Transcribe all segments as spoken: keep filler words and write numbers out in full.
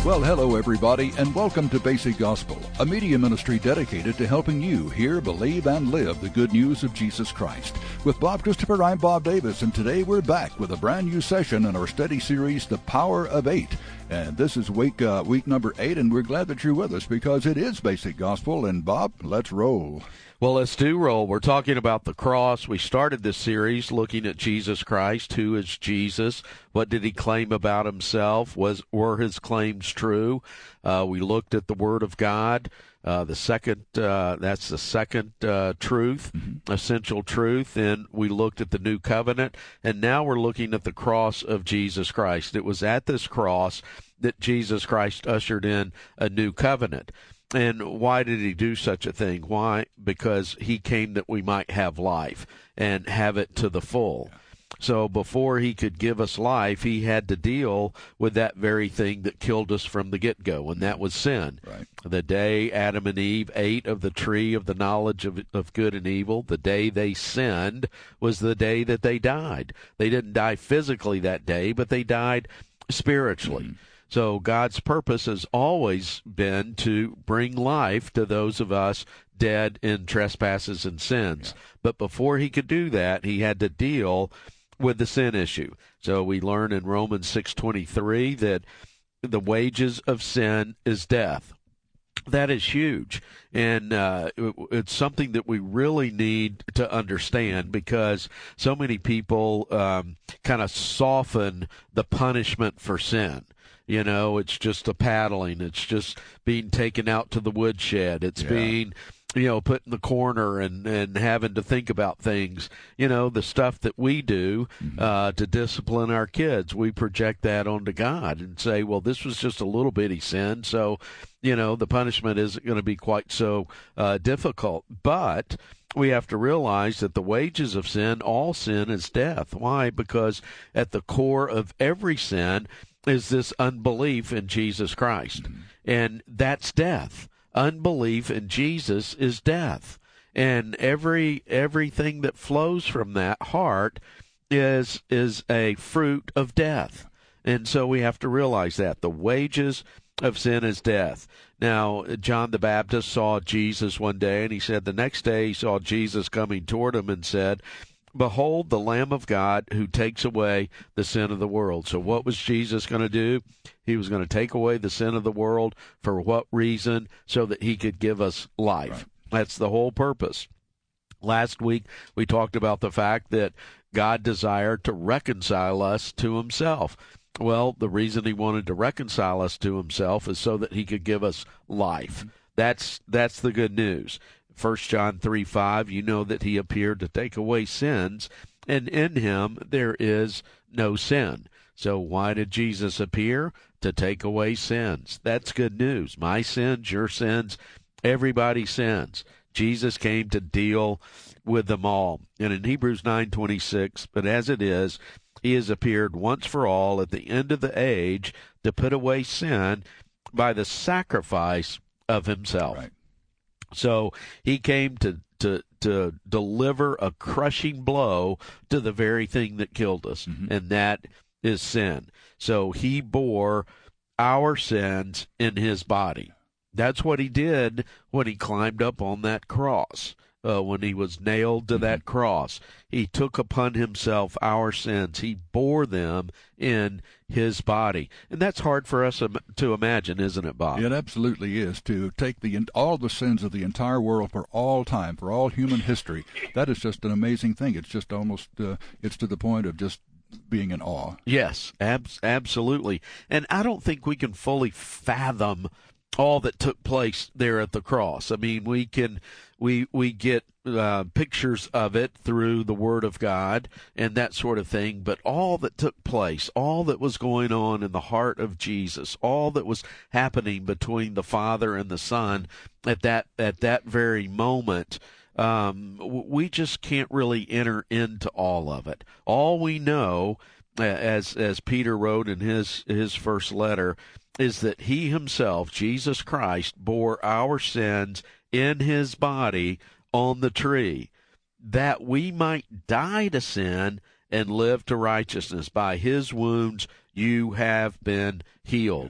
Well, hello, everybody, and welcome to Basic Gospel, a media ministry dedicated to helping you hear, believe, and live the good news of Jesus Christ. With Bob Christopher, I'm Bob Davis, and today we're back with a brand new session in our study series, The Power of Eight. And this is week uh, week number eight, and we're glad that you're with us because it is Basic Gospel. And, Bob, let's roll. Well, let's do roll. We're talking about the cross. We started this series looking at Jesus Christ. Who is Jesus? What did he claim about himself? Was Were his claims true? Uh, we looked at the Word of God. Uh, the second, uh, that's the second uh, truth, mm-hmm. essential truth. And we looked at the New Covenant. And now we're looking at the cross of Jesus Christ. It was at this cross that Jesus Christ ushered in a new covenant. And why did he do such a thing? Why? Because he came that we might have life and have it to the full. So before he could give us life, he had to deal with that very thing that killed us from the get-go, and that was sin. Right. The day Adam and Eve ate of the tree of the knowledge of, of good and evil, the day they sinned was the day that they died. They didn't die physically that day, but they died spiritually. Mm-hmm. So God's purpose has always been to bring life to those of us dead in trespasses and sins. Yeah. But before he could do that, he had to deal with the sin issue. So we learn in Romans six twenty-three that the wages of sin is death. That is huge, and uh, it, it's something that we really need to understand because so many people um, kind of soften the punishment for sin. You know, it's just a paddling. It's just being taken out to the woodshed. It's yeah. being, you know, put in the corner and, and having to think about things. You know, the stuff that we do mm-hmm. uh, to discipline our kids, we project that onto God and say, well, this was just a little bitty sin, so, you know, the punishment isn't going to be quite so uh, difficult. But we have to realize that the wages of sin, all sin, is death. Why? Because at the core of every sin is this unbelief in Jesus Christ. Mm-hmm. And that's death. Unbelief in Jesus is death. And every everything that flows from that heart is is a fruit of death. And so we have to realize that. The wages of sin is death. Now, John the Baptist saw Jesus one day, and he said the next day he saw Jesus coming toward him and said, "Behold, the Lamb of God who takes away the sin of the world." So what was Jesus going to do? He was going to take away the sin of the world. For what reason? So that he could give us life. Right. That's the whole purpose. Last week, we talked about the fact that God desired to reconcile us to himself. Well, the reason he wanted to reconcile us to himself is so that he could give us life. Mm-hmm. That's that's the good news. First John three five, you know that he appeared to take away sins, and in him there is no sin. So why did Jesus appear? To take away sins. That's good news. My sins, your sins, everybody's sins. Jesus came to deal with them all. And in Hebrews nine twenty-six, but as it is, he has appeared once for all at the end of the age to put away sin by the sacrifice of himself. Right. So he came to, to to deliver a crushing blow to the very thing that killed us, mm-hmm. and that is sin. So he bore our sins in his body. That's what he did when he climbed up on that cross, uh, when he was nailed to mm-hmm. that cross. He took upon himself our sins. He bore them in his body. And that's hard for us to imagine, isn't it, Bob? It absolutely is. To take the all the sins of the entire world for all time, for all human history, that is just an amazing thing. It's just almost, uh, it's to the point of just being in awe. Yes, ab- absolutely. And I don't think we can fully fathom all that took place there at the cross. I mean, we can we we get uh, pictures of it through the Word of God and that sort of thing, but all that took place, all that was going on in the heart of Jesus, all that was happening between the Father and the Son at that at that very moment, um, we just can't really enter into all of it. All we know, as as Peter wrote in his his first letter, is that he himself, Jesus Christ, bore our sins in his body on the tree, that we might die to sin and live to righteousness. By his wounds you have been healed.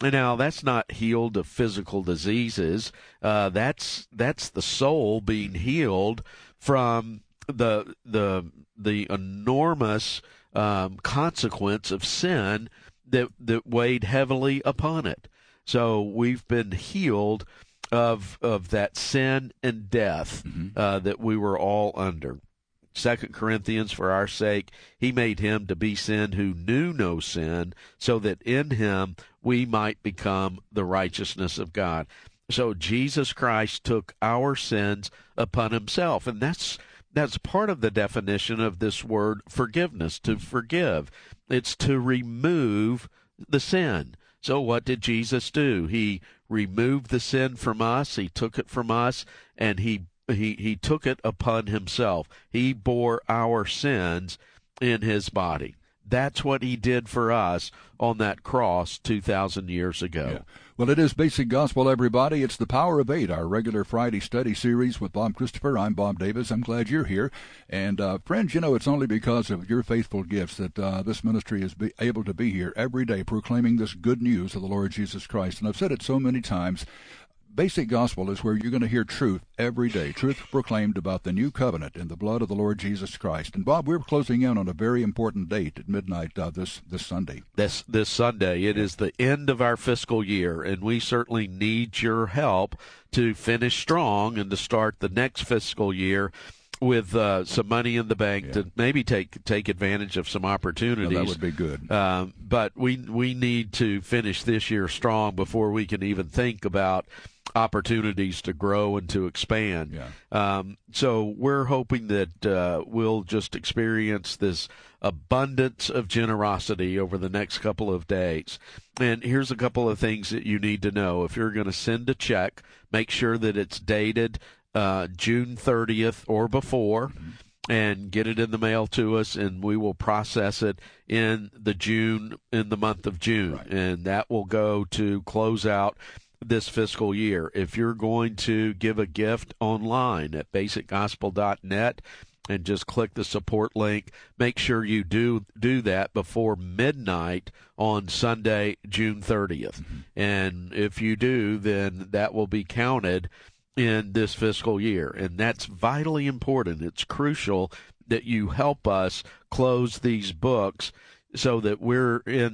Now, that's not healed of physical diseases. Uh, that's that's the soul being healed from the the the enormous um, consequence of sin that that weighed heavily upon it. So we've been healed of of that sin and death mm-hmm. uh, that we were all under. Second Corinthians, for our sake, he made him to be sin who knew no sin, so that in him we might become the righteousness of God. So Jesus Christ took our sins upon himself, and that's that's part of the definition of this word forgiveness, to forgive. It's to remove the sin. So what did Jesus do? He removed the sin from us, he took it from us, and he He he took it upon himself. He bore our sins in his body. That's what he did for us on that cross two thousand years ago. Yeah. Well, it is Basic Gospel, everybody. It's the Power of Eight, our regular Friday study series with Bob Christopher. I'm Bob Davis. I'm glad you're here. And, uh, friends, you know, it's only because of your faithful gifts that uh, this ministry is be able to be here every day proclaiming this good news of the Lord Jesus Christ. And I've said it so many times. Basic Gospel is where you're going to hear truth every day, truth proclaimed about the new covenant in the blood of the Lord Jesus Christ. And, Bob, we're closing in on a very important date at midnight uh, this, this Sunday. This, this Sunday. It is the end of our fiscal year, and we certainly need your help to finish strong and to start the next fiscal year with uh, some money in the bank yeah. to maybe take take advantage of some opportunities. Well, that would be good. Um, but we we need to finish this year strong before we can even think about opportunities to grow and to expand. Yeah. Um, so we're hoping that uh, we'll just experience this abundance of generosity over the next couple of days. And here's a couple of things that you need to know. If you're going to send a check, make sure that it's dated uh, June thirtieth or before. Mm-hmm. And get it in the mail to us, and we will process it in the June in the month of June, right. And that will go to close out this fiscal year. If you're going to give a gift online at basic gospel dot net and just click the support link, make sure you do do that before midnight on Sunday, June thirtieth. Mm-hmm. And if you do, then that will be counted in this fiscal year. And that's vitally important. It's crucial that you help us close these books so that we're in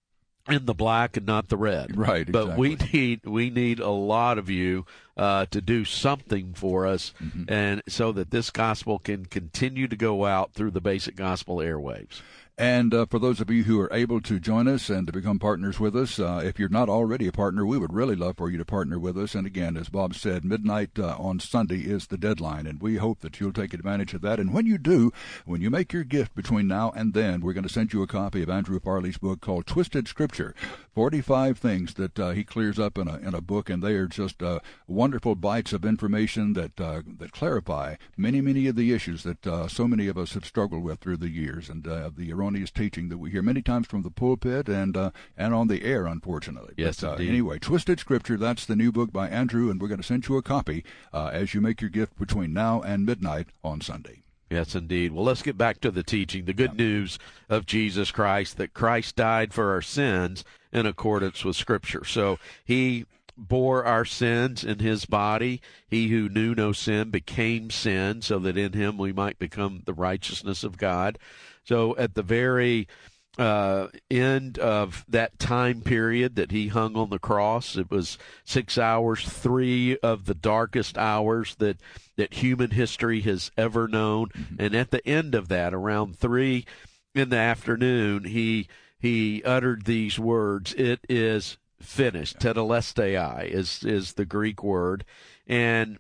in the black and not the red. Right, exactly. But we need we need a lot of you uh, to do something for us, mm-hmm. and so that this gospel can continue to go out through the Basic Gospel airwaves. And uh, for those of you who are able to join us and to become partners with us, uh, if you're not already a partner, we would really love for you to partner with us. And again, as Bob said, midnight uh, on Sunday is the deadline, and we hope that you'll take advantage of that. And when you do, when you make your gift between now and then, we're going to send you a copy of Andrew Farley's book called Twisted Scripture, forty-five things that uh, he clears up in a in a book, and they are just uh, wonderful bites of information that uh, that clarify many, many of the issues that uh, so many of us have struggled with through the years, and uh, the erroneous teaching that we hear many times from the pulpit and uh, and on the air, unfortunately. Yes, but, uh, indeed. Anyway, Twisted Scripture, that's the new book by Andrew, and we're going to send you a copy uh, as you make your gift between now and midnight on Sunday. Yes, indeed. Well, let's get back to the teaching, the good yeah. news of Jesus Christ, that Christ died for our sins in accordance with Scripture. So he bore our sins in his body. He who knew no sin became sin, so that in him we might become the righteousness of God. So at the very uh, end of that time period that he hung on the cross, it was six hours, three of the darkest hours that, that human history has ever known. Mm-hmm. And at the end of that, around three in the afternoon, he he uttered these words, "It is finished." Tetelestai is, is the Greek word. And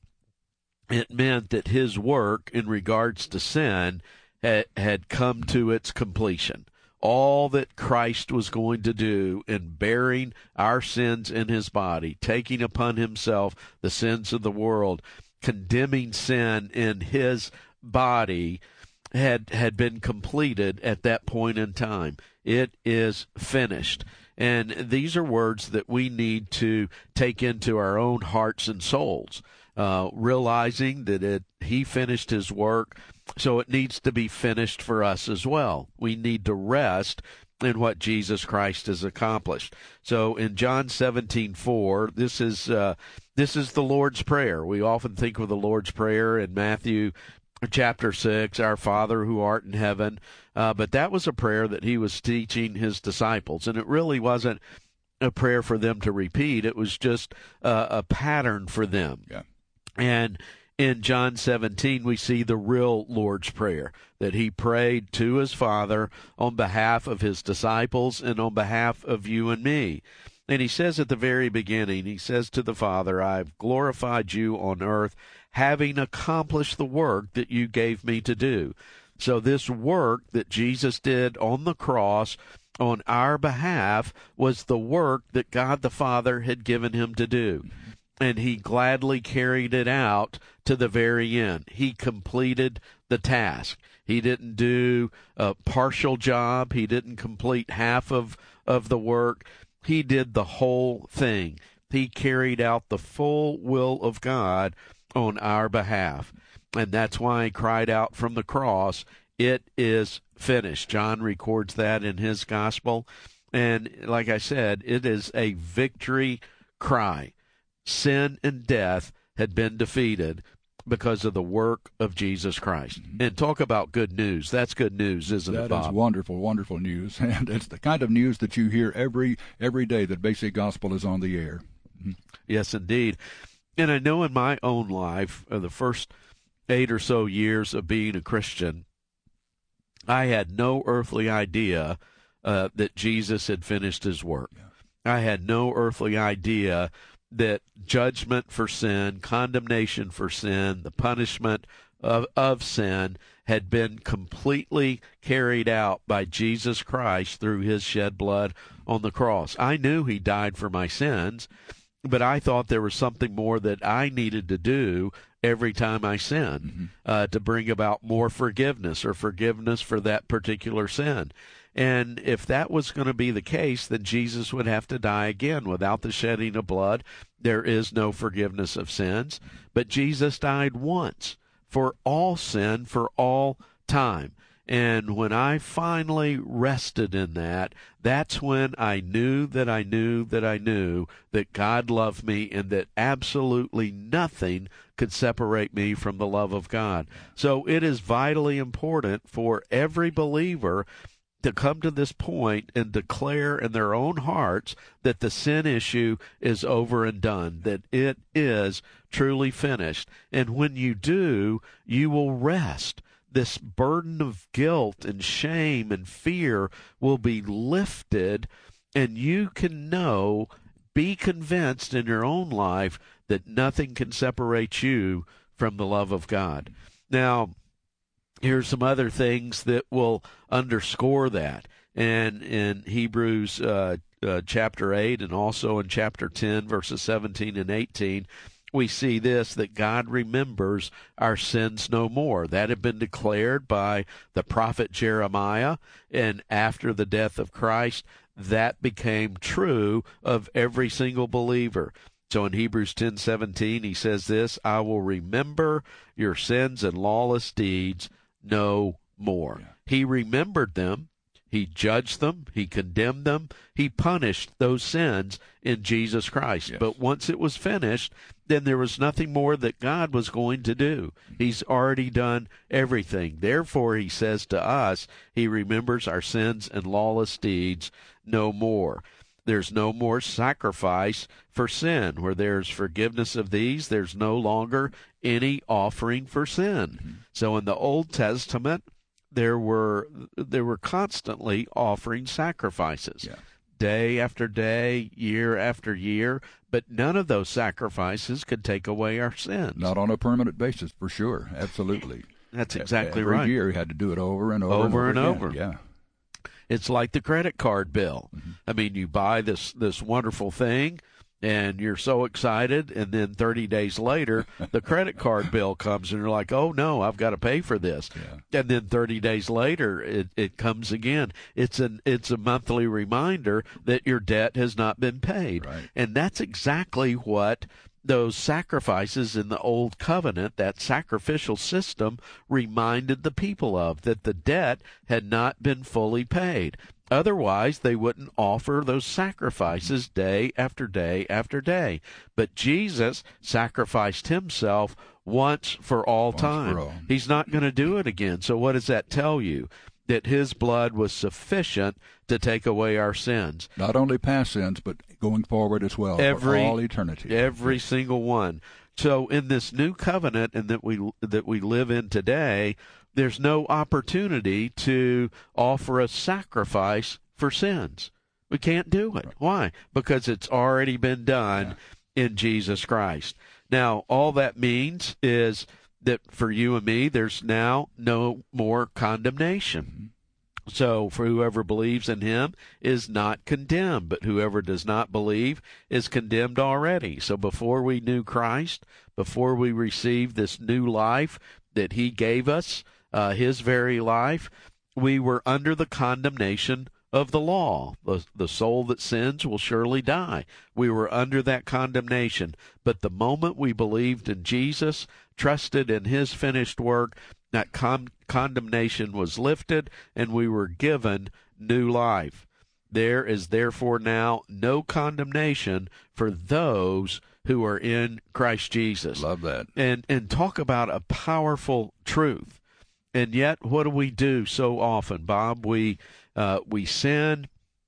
it meant that his work in regards to sin had, had come to its completion. All that Christ was going to do in bearing our sins in his body, taking upon himself the sins of the world, condemning sin in his body, had had been completed at that point in time. It is finished. And these are words that we need to take into our own hearts and souls, uh, realizing that it, he finished his work, so it needs to be finished for us as well. We need to rest in what Jesus Christ has accomplished. So in John seventeen four, this is uh, this is the Lord's Prayer. We often think of the Lord's Prayer in Matthew chapter six, Our Father who art in heaven, uh, but that was a prayer that he was teaching his disciples, and it really wasn't a prayer for them to repeat. It was just uh, a pattern for them. Yeah. And in John seventeen, we see the real Lord's Prayer, that he prayed to his Father on behalf of his disciples and on behalf of you and me. And he says at the very beginning, he says to the Father, I've glorified you on earth, having accomplished the work that you gave me to do. So this work that Jesus did on the cross on our behalf was the work that God the Father had given him to do. And he gladly carried it out to the very end. He completed the task. He didn't do a partial job. He didn't complete half of, of the work. He did the whole thing. He carried out the full will of God on our behalf. And that's why he cried out from the cross, it is finished. John records that in his gospel. And like I said, it is a victory cry. Sin and death had been defeated because of the work of Jesus Christ. Mm-hmm. And talk about good news. That's good news, isn't that it, Bob? That is wonderful, wonderful news. And it's the kind of news that you hear every every day that Basic Gospel is on the air. Mm-hmm. Yes, indeed. And I know in my own life, uh, the first eight or so years of being a Christian, I had no earthly idea uh, that Jesus had finished his work. Yeah. I had no earthly idea that judgment for sin, condemnation for sin, the punishment of, of sin had been completely carried out by Jesus Christ through his shed blood on the cross. I knew he died for my sins, but I thought there was something more that I needed to do every time I sinned, mm-hmm. uh, to bring about more forgiveness or forgiveness for that particular sin. And if that was going to be the case, then Jesus would have to die again. Without the shedding of blood, there is no forgiveness of sins. But Jesus died once for all sin, for all time. And when I finally rested in that, that's when I knew that I knew that I knew that God loved me and that absolutely nothing could separate me from the love of God. So it is vitally important for every believer to come to this point and declare in their own hearts that the sin issue is over and done, that it is truly finished. And when you do, you will rest. This burden of guilt and shame and fear will be lifted, and you can know, be convinced in your own life that nothing can separate you from the love of God. Now, here's some other things that will underscore that. And in Hebrews uh, uh, chapter eight and also in chapter ten, verses seventeen and eighteen, we see this, that God remembers our sins no more. That had been declared by the prophet Jeremiah, and after the death of Christ, that became true of every single believer. So in Hebrews ten seventeen, he says this, I will remember your sins and lawless deeds no more. Yeah. He remembered them. He judged them. He condemned them. He punished those sins in Jesus Christ. Yes. But once it was finished, then there was nothing more that God was going to do. He's already done everything. Therefore, he says to us, he remembers our sins and lawless deeds no more. There's no more sacrifice for sin. Where there's forgiveness of these, there's no longer any offering for sin. Mm-hmm. So in the Old Testament, there were there were constantly offering sacrifices, yeah. day after day, year after year, but none of those sacrifices could take away our sins. Not on a permanent basis, for sure. Absolutely. That's exactly Every right. Every year you had to do it over and over, over and over. And over. Yeah. It's like the credit card bill. Mm-hmm. I mean, you buy this this wonderful thing, and you're so excited, and then thirty days later, the credit card bill comes, and you're like, oh, no, I've got to pay for this. Yeah. And then thirty days later, it, it comes again. It's an it's a monthly reminder that your debt has not been paid. Right. And that's exactly what those sacrifices in the old covenant, that sacrificial system, reminded the people of, that the debt had not been fully paid. Otherwise, they wouldn't offer those sacrifices day after day after day. But Jesus sacrificed himself once for all Once time. for all. He's not going to do it again. So what does that tell you? That his blood was sufficient to take away our sins. Not only past sins, but going forward as well, Every, for all eternity. Every single one. So in this new covenant and that we that we live in today, there's no opportunity to offer a sacrifice for sins. We can't do it. Why? Because it's already been done yeah. in Jesus Christ. Now, all that means is that for you and me, there's now no more condemnation. Mm-hmm. So, for whoever believes in him is not condemned, but whoever does not believe is condemned already. So before we knew Christ, before we received this new life that he gave us, uh, his very life, we were under the condemnation of the law. The, the soul that sins will surely die. We were under that condemnation. But the moment we believed in Jesus, trusted in his finished work, that con- condemnation was lifted, and we were given new life. There is therefore now no condemnation for those who are in Christ Jesus. Love that. And and talk about a powerful truth. And yet, what do we do so often, Bob? We uh, we sin.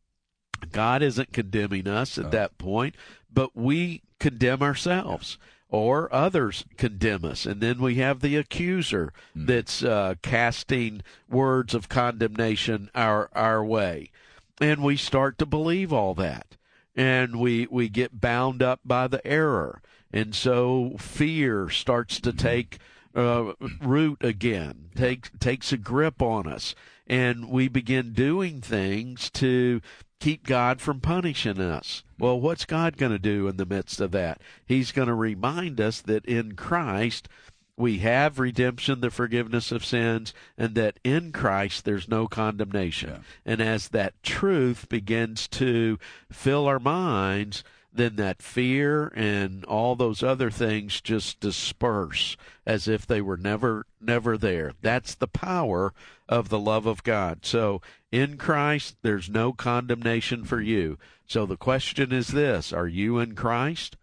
God isn't condemning us at no. that point, but we condemn ourselves. Yeah. Or others condemn us, and then we have the accuser mm. that's uh, casting words of condemnation our our way, and we start to believe all that, and we we get bound up by the error, and so fear starts to take uh, root again, take, takes a grip on us, and we begin doing things to keep God from punishing us. Well, what's God going to do in the midst of that? He's going to remind us that in Christ we have redemption, the forgiveness of sins, and that in Christ there's no condemnation. Yeah. And as that truth begins to fill our minds, then that fear and all those other things just disperse as if they were never, never there. That's the power of the love of God. So in Christ, there's no condemnation for you. So the question is this: are you in Christ?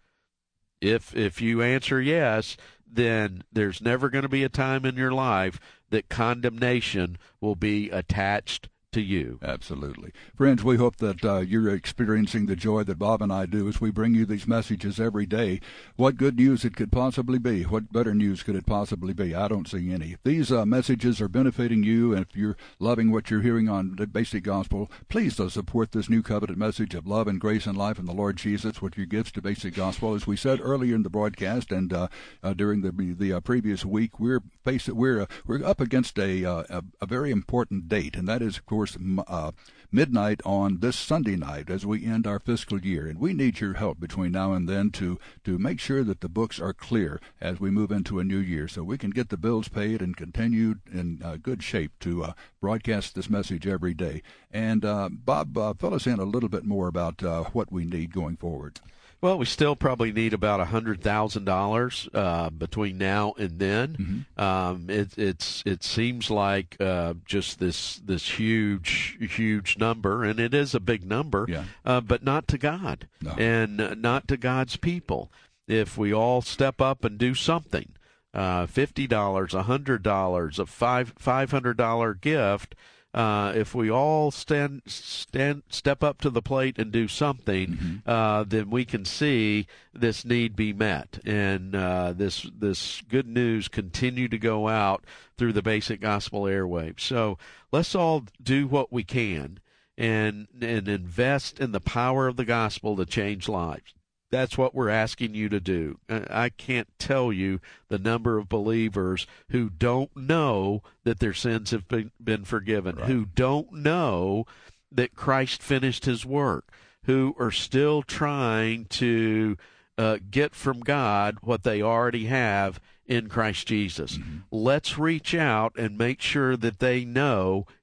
If if you answer yes, then there's never going to be a time in your life that condemnation will be attached to you. Absolutely. Friends, we hope that uh, you're experiencing the joy that Bob and I do as we bring you these messages every day. What good news it could possibly be. What better news could it possibly be? I don't see any. If these uh, messages are benefiting you, and if you're loving what you're hearing on the Basic Gospel, please uh, support this new covenant message of love and grace and life in the Lord Jesus with your gifts to Basic Gospel. As we said earlier in the broadcast and uh, uh, during the the uh, previous week, we're faced, we're uh, we're up against a, uh, a a very important date, and that is, of course, Uh, midnight on this Sunday night as we end our fiscal year. And we need your help between now and then to, to make sure that the books are clear as we move into a new year so we can get the bills paid and continue in uh, good shape to uh, broadcast this message every day. And uh, Bob, uh, fill us in a little bit more about uh, what we need going forward. Well, we still probably need about a hundred thousand uh, dollars between now and then. Mm-hmm. Um, it, it's it seems like uh, just this this huge huge number, and it is a big number, yeah. uh, but not to God no. and not to God's people. If we all step up and do something, uh, fifty dollars, a hundred dollars, a five five hundred dollar gift. Uh, if we all stand, stand, step up to the plate and do something, mm-hmm. uh, then we can see this need be met, and uh, this this good news continue to go out through the Basic Gospel airwaves. So let's all do what we can and and invest in the power of the gospel to change lives. That's what we're asking you to do. I can't tell you the number of believers who don't know that their sins have been, been forgiven, right. who don't know that Christ finished his work, who are still trying to uh, get from God what they already have in Christ Jesus. Mm-hmm. Let's reach out and make sure that they know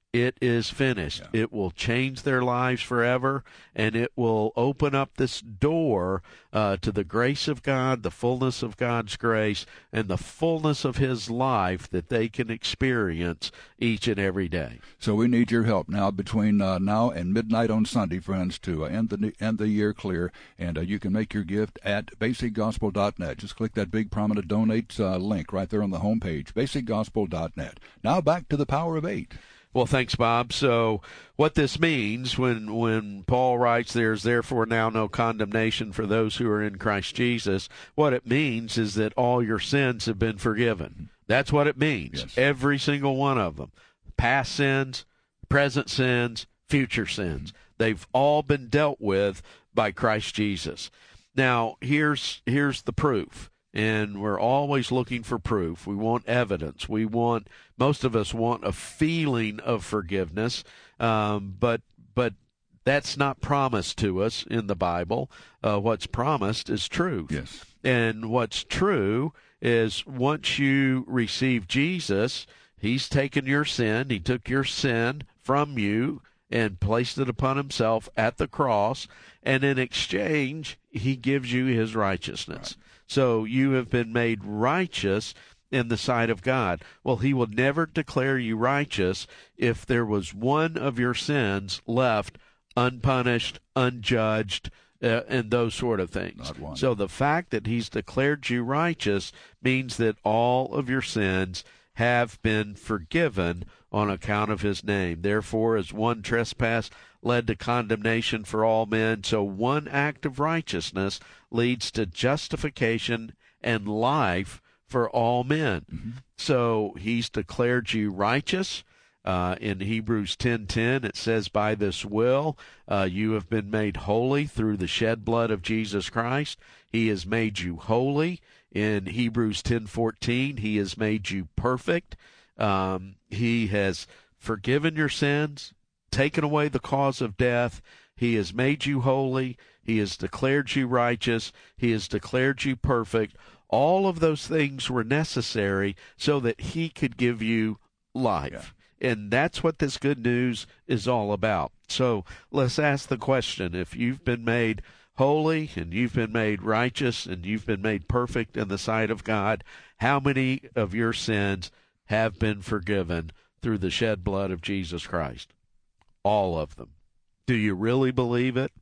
it is finished. Yeah. It will change their lives forever, and it will open up this door uh, to the grace of God, the fullness of God's grace, and the fullness of His life that they can experience each and every day. So we need your help now between uh, now and midnight on Sunday, friends, to uh, end the end the year clear. And uh, you can make your gift at basic gospel dot net. Just click that big prominent donate uh, link right there on the homepage, basic gospel dot net. Now back to the Power of Eight. Well, thanks, Bob. So what this means when when Paul writes, there's therefore now no condemnation for those who are in Christ Jesus, what it means is that all your sins have been forgiven. That's what it means. Yes. Every single one of them. Past sins, present sins, future sins. They've all been dealt with by Christ Jesus. Now, here's here's the proof. And we're always looking for proof. We want evidence. We want, most of us want a feeling of forgiveness, um, but but that's not promised to us in the Bible. Uh, what's promised is truth. Yes. And what's true is once you receive Jesus, He's taken your sin. He took your sin from you and placed it upon Himself at the cross, and in exchange, He gives you His righteousness. Right. So you have been made righteous in the sight of God. Well, He will never declare you righteous if there was one of your sins left unpunished, unjudged, uh, and those sort of things. Not one. So the fact that He's declared you righteous means that all of your sins have been forgiven on account of His name. Therefore, as one trespass led to condemnation for all men, so one act of righteousness leads to justification and life for all men. Mm-hmm. So He's declared you righteous. Uh, in Hebrews ten ten, it says, by this will uh, you have been made holy through the shed blood of Jesus Christ. He has made you holy. In Hebrews ten fourteen, He has made you perfect. Um, he has forgiven your sins, taken away the cause of death. He has made you holy. He has declared you righteous. He has declared you perfect. All of those things were necessary so that He could give you life. Yeah. And that's what this good news is all about. So let's ask the question, if you've been made holy and you've been made righteous and you've been made perfect in the sight of God, how many of your sins have been forgiven through the shed blood of Jesus Christ? All of them. Do you really believe it?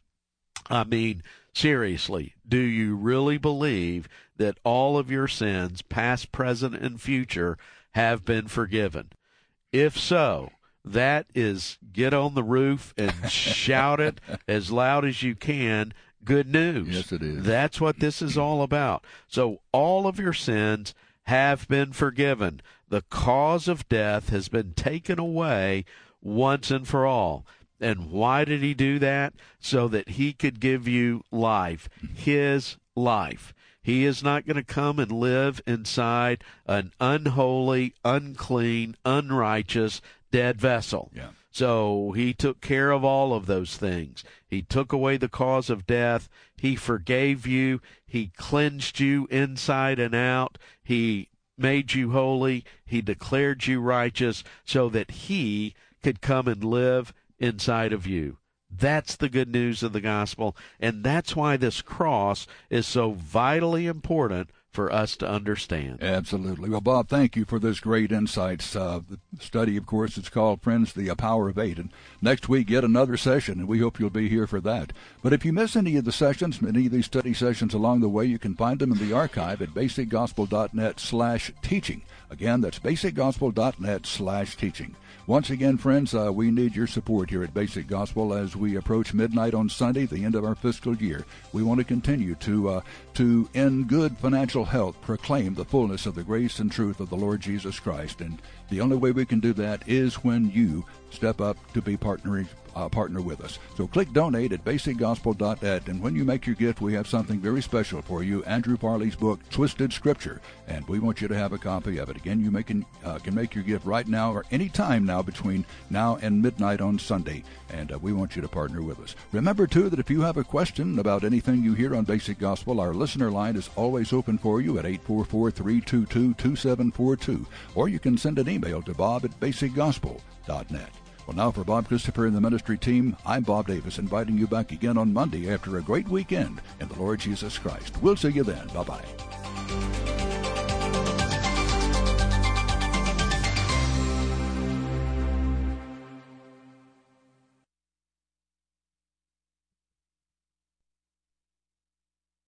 I mean, seriously, do you really believe that all of your sins, past, present, and future, have been forgiven? If so, that is get on the roof and shout it as loud as you can. Good news. Yes, it is. That's what this is all about. So all of your sins have been forgiven. The cause of death has been taken away once and for all. And why did He do that? So that He could give you life, His life. He is not going to come and live inside an unholy, unclean, unrighteous, dead vessel. Yeah. So He took care of all of those things. He took away the cause of death. He forgave you. He cleansed you inside and out. He made you holy. He declared you righteous so that He could come and live inside of you. That's the good news of the gospel, and that's why this cross is so vitally important for us to understand. Absolutely. Well, Bob, thank you for this great insights. Uh, the study, of course, it's called, friends, The Power of Eight. And next week, yet another session, and we hope you'll be here for that. But if you miss any of the sessions, any of these study sessions along the way, you can find them in the archive at basic gospel dot net slash teaching. Again, that's basic gospel dot net slash teaching. Once again, friends, uh, we need your support here at Basic Gospel as we approach midnight on Sunday, the end of our fiscal year. We want to continue to, uh, to in good financial health, proclaim the fullness of the grace and truth of the Lord Jesus Christ. And the only way we can do that is when you step up to be partnering, uh, partner with us. So click donate at basic gospel dot net, and when you make your gift, we have something very special for you, Andrew Farley's book, Twisted Scripture, and we want you to have a copy of it. Again, you make, uh, can make your gift right now or any time now between now and midnight on Sunday, and uh, we want you to partner with us. Remember, too, that if you have a question about anything you hear on Basic Gospel, our listener line is always open for you at eight four four, three two two, two seven four two, or you can send an email to bob at basic gospel dot net. Well, now for Bob Christopher and the ministry team, I'm Bob Davis, inviting you back again on Monday after a great weekend in the Lord Jesus Christ. We'll see you then. Bye-bye.